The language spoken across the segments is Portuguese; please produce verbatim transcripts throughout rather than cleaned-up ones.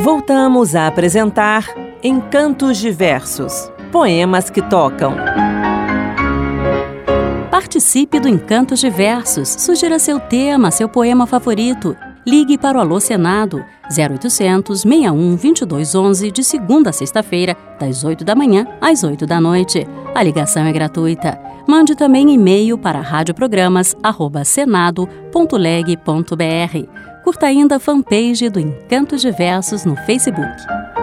Voltamos a apresentar Encantos Diversos, poemas que tocam. Participe do Encantos Diversos. Sugira seu tema, seu poema favorito. Ligue para o Alô Senado, zero oitocentos, seis um, dois dois um um, de segunda a sexta-feira, das oito da manhã às oito da noite. A ligação é gratuita. Mande também e-mail para radioprogramas arroba senado ponto leg ponto br. Curta ainda a fanpage do Encantos Diversos no Facebook.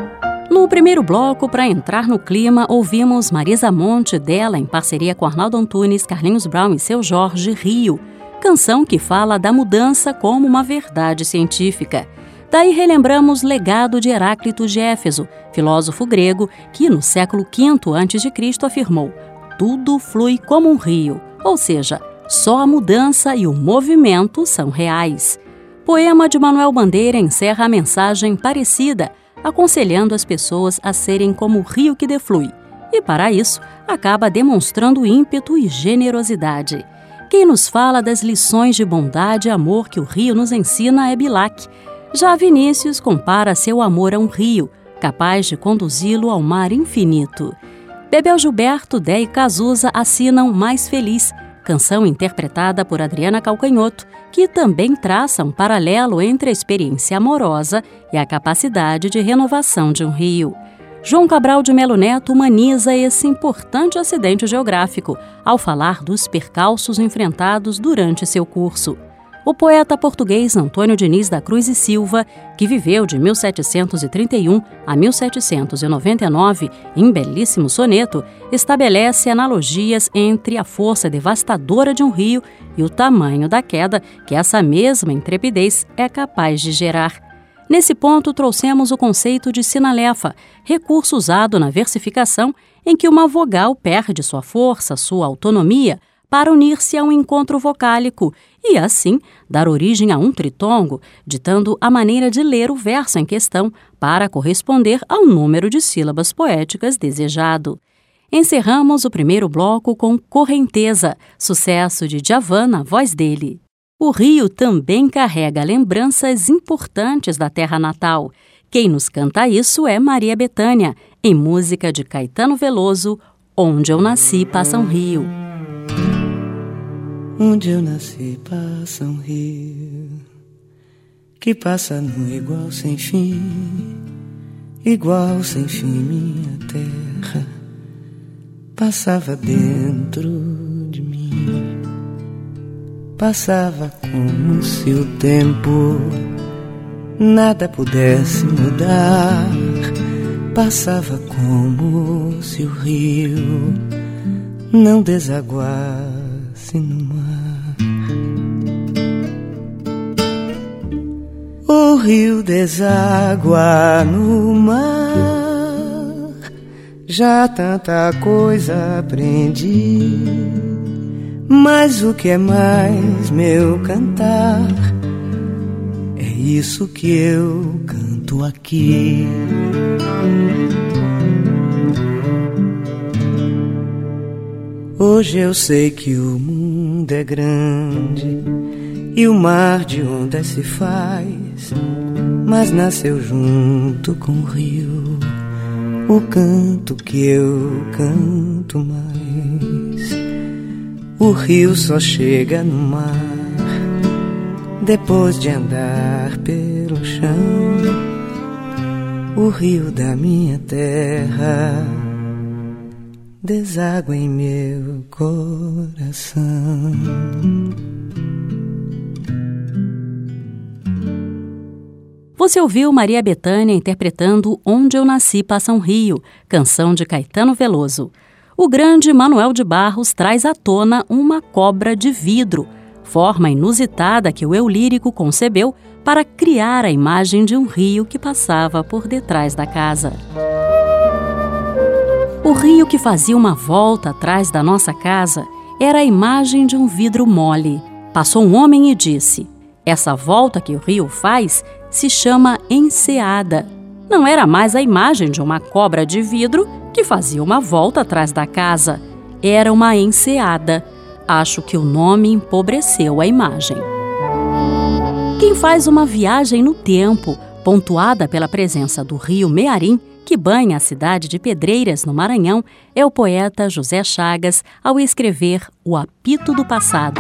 No primeiro bloco, para entrar no clima, ouvimos Marisa Monte, dela em parceria com Arnaldo Antunes, Carlinhos Brown e Seu Jorge, Rio, canção que fala da mudança como uma verdade científica. Daí relembramos Legado de Heráclito de Éfeso, filósofo grego que no século quinto antes de Cristo afirmou: tudo flui como um rio, ou seja, só a mudança e o movimento são reais. Poema de Manuel Bandeira encerra a mensagem parecida, aconselhando as pessoas a serem como o rio que deflui, e para isso acaba demonstrando ímpeto e generosidade. Quem nos fala das lições de bondade e amor que o rio nos ensina é Bilac. Já Vinícius compara seu amor a um rio, capaz de conduzi-lo ao mar infinito. Bebel Gilberto, Dé e Cazuza assinam Mais Feliz, canção interpretada por Adriana Calcanhoto, que também traça um paralelo entre a experiência amorosa e a capacidade de renovação de um rio. João Cabral de Melo Neto humaniza esse importante acidente geográfico ao falar dos percalços enfrentados durante seu curso. O poeta português Antônio Diniz da Cruz e Silva, que viveu de mil setecentos e trinta e um a mil setecentos e noventa e nove, em belíssimo soneto, estabelece analogias entre a força devastadora de um rio e o tamanho da queda que essa mesma intrepidez é capaz de gerar. Nesse ponto, trouxemos o conceito de sinalefa, recurso usado na versificação em que uma vogal perde sua força, sua autonomia, para unir-se a um encontro vocálico e, assim, dar origem a um tritongo, ditando a maneira de ler o verso em questão para corresponder ao número de sílabas poéticas desejado. Encerramos o primeiro bloco com Correnteza, sucesso de Djavan na voz dele. O rio também carrega lembranças importantes da terra natal. Quem nos canta isso é Maria Bethânia, em música de Caetano Veloso, Onde Eu Nasci Passa um Rio. Onde eu nasci passa um rio, que passa no igual sem fim, igual sem fim minha terra, passava dentro de mim, passava como se o tempo nada pudesse mudar, passava como se o rio não desaguasse no mar. O rio deságua no mar, já tanta coisa aprendi, mas o que é mais meu cantar é isso que eu canto aqui. Hoje eu sei que o mundo é grande e o mar de ondas se faz, mas nasceu junto com o rio o canto que eu canto mais. O rio só chega no mar depois de andar pelo chão. O rio da minha terra deságua em meu coração. Você ouviu Maria Bethânia interpretando Onde Eu Nasci Passa um Rio, canção de Caetano Veloso. O grande Manuel de Barros traz à tona uma cobra de vidro, forma inusitada que o eu lírico concebeu para criar a imagem de um rio que passava por detrás da casa. O rio que fazia uma volta atrás da nossa casa era a imagem de um vidro mole. Passou um homem e disse: essa volta que o rio faz se chama enseada. Não era mais a imagem de uma cobra de vidro que fazia uma volta atrás da casa. Era uma enseada. Acho que o nome empobreceu a imagem. Quem faz uma viagem no tempo Pontuada pela presença do rio Mearim, que banha a cidade de Pedreiras, no Maranhão, é o poeta José Chagas ao escrever O Apito do Passado.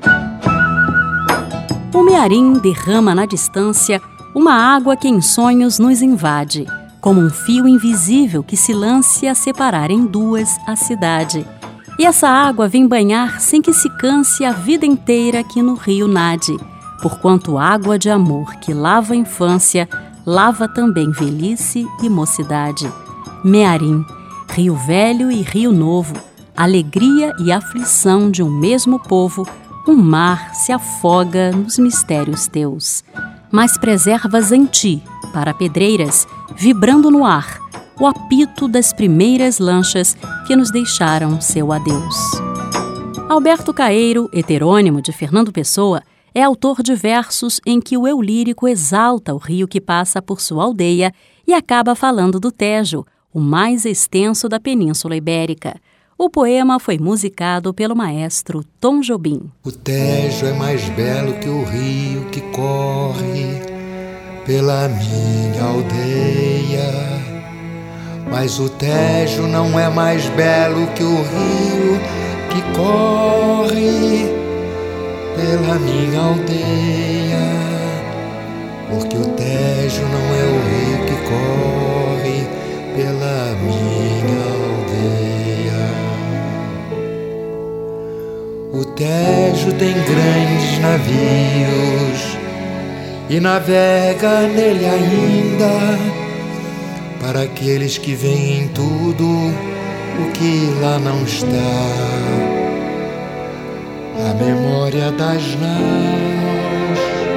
O Mearim derrama na distância uma água que em sonhos nos invade, como um fio invisível que se lance a separar em duas a cidade. E essa água vem banhar sem que se canse a vida inteira que no rio nade, porquanto água de amor que lava a infância, lava também velhice e mocidade. Mearim, rio velho e rio novo, alegria e aflição de um mesmo povo, um mar se afoga nos mistérios teus. Mas preservas em ti, para Pedreiras, vibrando no ar, o apito das primeiras lanchas que nos deixaram seu adeus. Alberto Caeiro, heterônimo de Fernando Pessoa, é autor de versos em que o eu lírico exalta o rio que passa por sua aldeia e acaba falando do Tejo, o mais extenso da Península Ibérica. O poema foi musicado pelo maestro Tom Jobim. O Tejo é mais belo que o rio que corre pela minha aldeia. Mas o Tejo não é mais belo que o rio que corre pela minha aldeia. Porque o Tejo não é o rio que corre pela minha aldeia. O Tejo tem grandes navios e navega nele ainda, para aqueles que veem tudo o que lá não está. A memória das naus.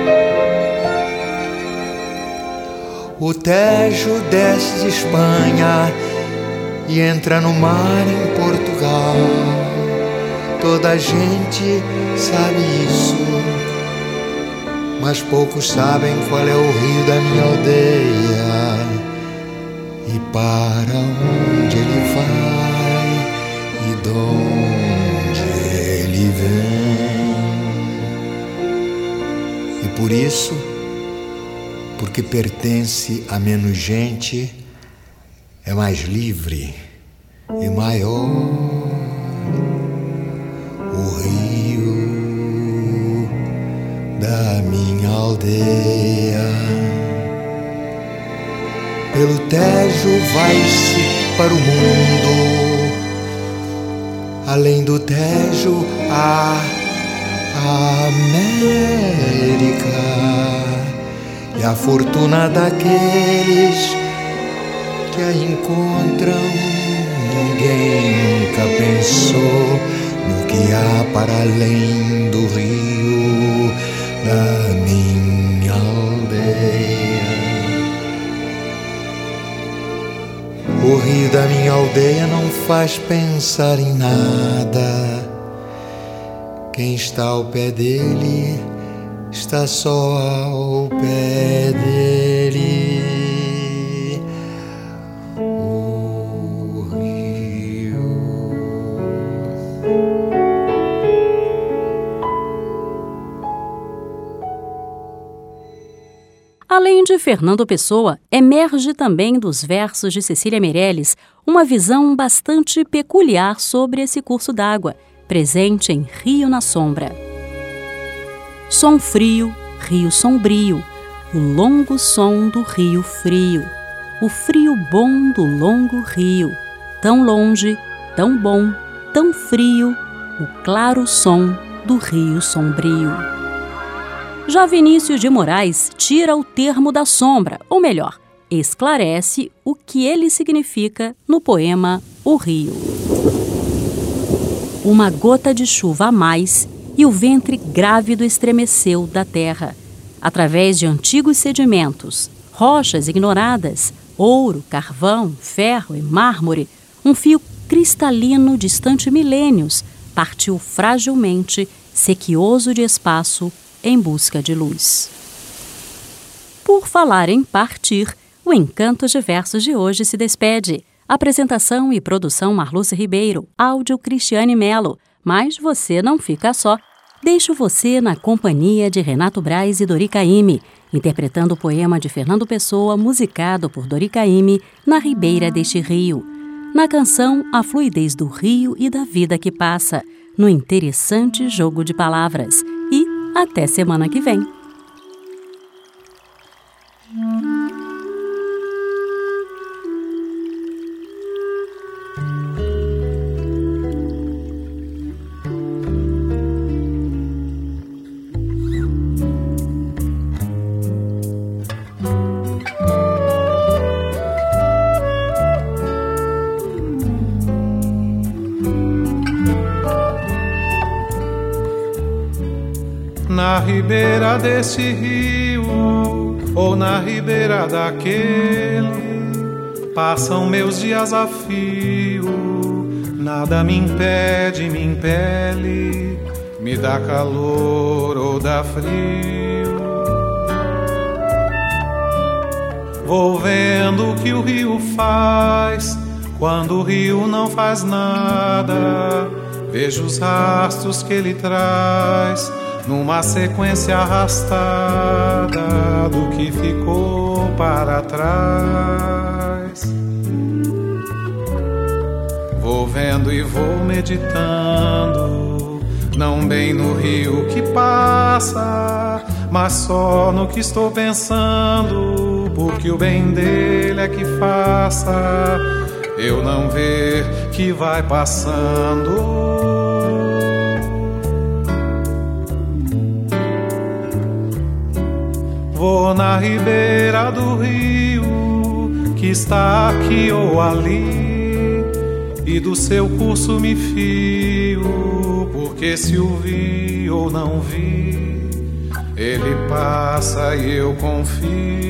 O Tejo desce de Espanha e entra no mar em Portugal. Toda a gente sabe isso, mas poucos sabem qual é o rio da minha aldeia e para onde ele vai e de onde ele vem. E por isso, porque pertence a menos gente, é mais livre e maior o rio da minha aldeia. Pelo Tejo vai-se para o mundo, além do Tejo a América, e a fortuna daqueles que a encontram. Ninguém nunca pensou no que há para além do rio da minha aldeia. O rio da minha aldeia não faz pensar em nada. Quem está ao pé dele está só ao pé dele. O rio. Além de Fernando Pessoa, emerge também dos versos de Cecília Meirelles uma visão bastante peculiar sobre esse curso d'água, presente em Rio na Sombra. Som frio, rio sombrio, o longo som do rio frio, o frio bom do longo rio, tão longe, tão bom, tão frio, o claro som do rio sombrio. Já Vinícius de Moraes tira o termo da sombra, ou melhor, esclarece o que ele significa no poema O Rio. Uma gota de chuva a mais e o ventre grávido estremeceu da terra. Através de antigos sedimentos, rochas ignoradas, ouro, carvão, ferro e mármore, um fio cristalino distante milênios partiu fragilmente, sequioso de espaço, em busca de luz. Por falar em partir, o Encantos de Versos de hoje se despede. Apresentação e produção Marluce Ribeiro, áudio Cristiane Melo. Mas você não fica só. Deixo você na companhia de Renato Braz e Dori Caymmi interpretando o poema de Fernando Pessoa, musicado por Dori Caymmi, Na Ribeira deste Rio. Na canção, a fluidez do rio e da vida que passa, no interessante jogo de palavras. E até semana que vem. Na ribeira desse rio, ou na ribeira daquele, passam meus dias a fio, nada me impede, me impele, me dá calor ou dá frio. Vou vendo o que o rio faz, quando o rio não faz nada, vejo os rastros que ele traz, numa sequência arrastada do que ficou para trás. Vou vendo e vou meditando, não bem no rio que passa, mas só no que estou pensando, porque o bem dele é que faça eu não ver que vai passando. Vou na ribeira do rio, que está aqui ou ali, e do seu curso me fio, porque se o vi ou não vi, ele passa e eu confio.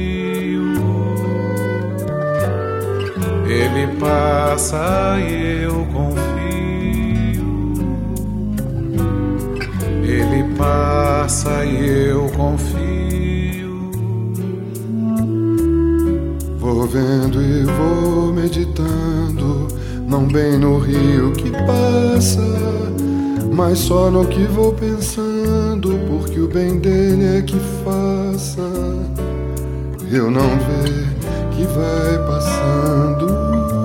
Ele passa e eu confio. Ele passa e eu confio. Vou vendo e vou meditando, não bem no rio que passa, mas só no que vou pensando, porque o bem dele é que faça eu não ver que vai passando.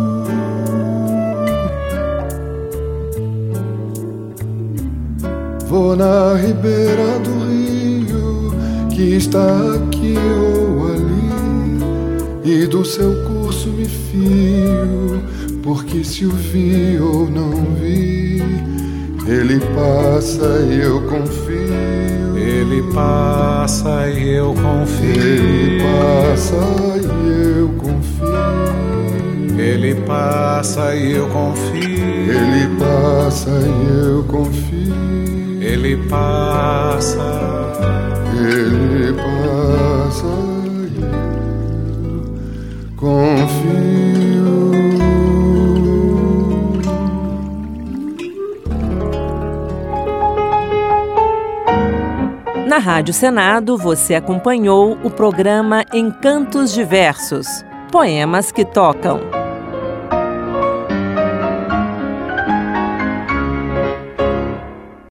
Vou na ribeira do rio, que está aqui ou ali, e do seu curso me fio, porque se o vi ou não vi, ele passa e eu confio. Ele passa e eu confio. Ele passa e eu confio. Ele passa e eu confio. Ele passa e eu confio. Ele passa. Ele passa e eu confio. Na Rádio Senado, você acompanhou o programa Encantos Diversos, poemas que tocam.